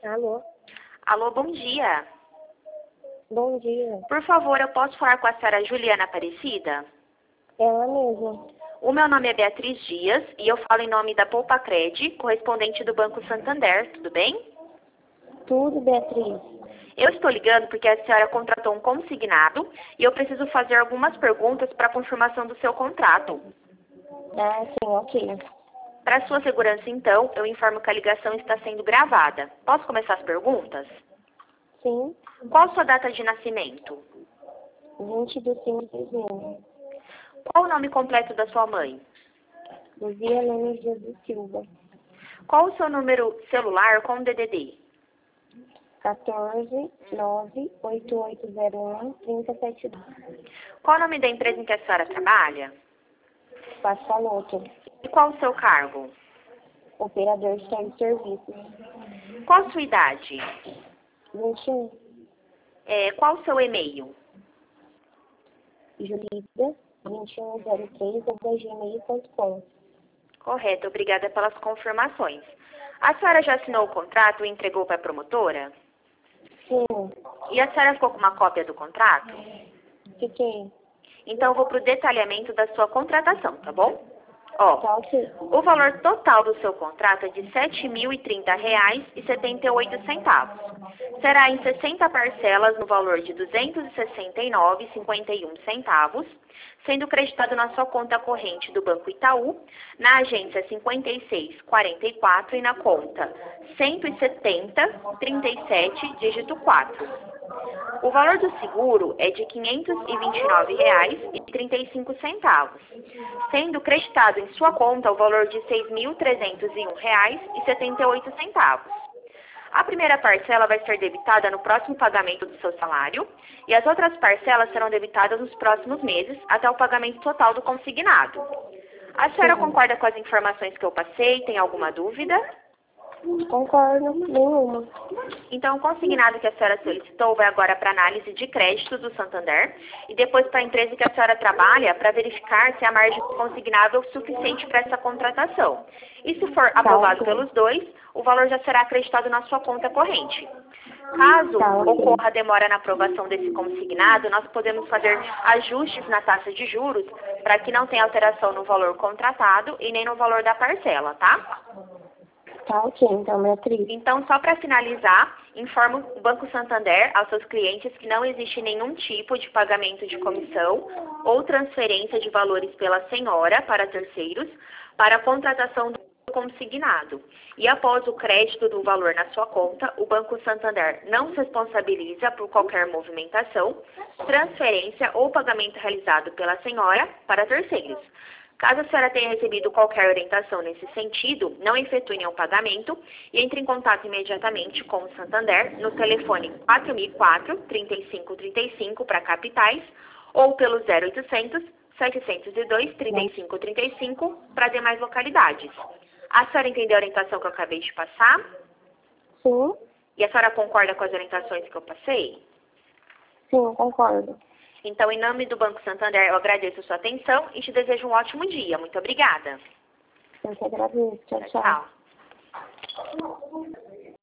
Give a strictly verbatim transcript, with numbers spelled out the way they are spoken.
Alô? Alô, bom dia. Bom dia. Por favor, eu posso falar com a senhora Juliana Aparecida? Ela mesma. O meu nome é Beatriz Dias e eu falo em nome da Poupacred, correspondente do Banco Santander, tudo bem? Tudo, Beatriz? Eu estou ligando porque a senhora contratou um consignado e eu preciso fazer algumas perguntas para confirmação do seu contrato. Ah, sim, ok. Para sua segurança, então, eu informo que a ligação está sendo gravada. Posso começar as perguntas? Sim, Qual sua data de nascimento? vinte de cinco de dois mil. Qual o nome completo da sua mãe? Luzia Helena Jesus Silva. Qual o seu número celular com D D D? quatorze, nove, oito oito zero um, trinta setenta e dois. Qual o nome da empresa em que a senhora trabalha? Passaloto. E qual o seu cargo? Operador de teleserviços. Qual a sua idade? vinte e um. É, qual o seu e-mail? Julida, vinte e um zero três, arroba gmail ponto com. Correto, obrigada pelas confirmações. A senhora já assinou o contrato e entregou para a promotora? Sim, E a senhora ficou com uma cópia do contrato? fiquei. Então eu vou para o detalhamento da sua contratação, tá bom? Ó, Tá ok. o valor total do seu contrato é de sete mil e trinta reais e setenta e oito centavos. Será em sessenta parcelas no valor de duzentos e sessenta e nove reais e cinquenta e um centavos, sendo creditado na sua conta corrente do Banco Itaú, na agência cinquenta e seis quarenta e quatro e na conta cento e setenta, trinta e sete, dígito quatro. O valor do seguro é de quinhentos e vinte e nove reais e trinta e cinco centavos, sendo creditado em sua conta o valor de seis mil trezentos e um reais e setenta e oito centavos. A primeira parcela vai ser debitada no próximo pagamento do seu salário e as outras parcelas serão debitadas nos próximos meses até o pagamento total do consignado. A senhora Sim. concorda com as informações que eu passei? Tem alguma dúvida? Concordo, nenhuma. Então, o consignado que a senhora solicitou vai agora para análise de créditos do Santander e depois para a empresa que a senhora trabalha para verificar se a margem consignável é suficiente para essa contratação. E se for aprovado ok. pelos dois, o valor já será acreditado na sua conta corrente. Caso Tá, ok. ocorra demora na aprovação desse consignado, nós podemos fazer ajustes na taxa de juros para que não tenha alteração no valor contratado e nem no valor da parcela, tá? Tá ok, então, Beatriz. Então, só para finalizar, informo o Banco Santander aos seus clientes que não existe nenhum tipo de pagamento de comissão ou transferência de valores pela senhora para terceiros para a contratação do consignado. E após o crédito do valor na sua conta, o Banco Santander não se responsabiliza por qualquer movimentação, transferência ou pagamento realizado pela senhora para terceiros. Caso a senhora tenha recebido qualquer orientação nesse sentido, não efetue nenhum pagamento e entre em contato imediatamente com o Santander no telefone quatro mil e quatro, trinta e cinco trinta e cinco para capitais ou pelo zero oitocentos, setecentos e dois, trinta e cinco trinta e cinco para demais localidades. A senhora entendeu a orientação que eu acabei de passar? Sim, E a senhora concorda com as orientações que eu passei? sim, concordo. Então, em nome do Banco Santander, eu agradeço a sua atenção e te desejo um ótimo dia. Muito obrigada. Eu que agradeço. Tchau, tchau. Tchau.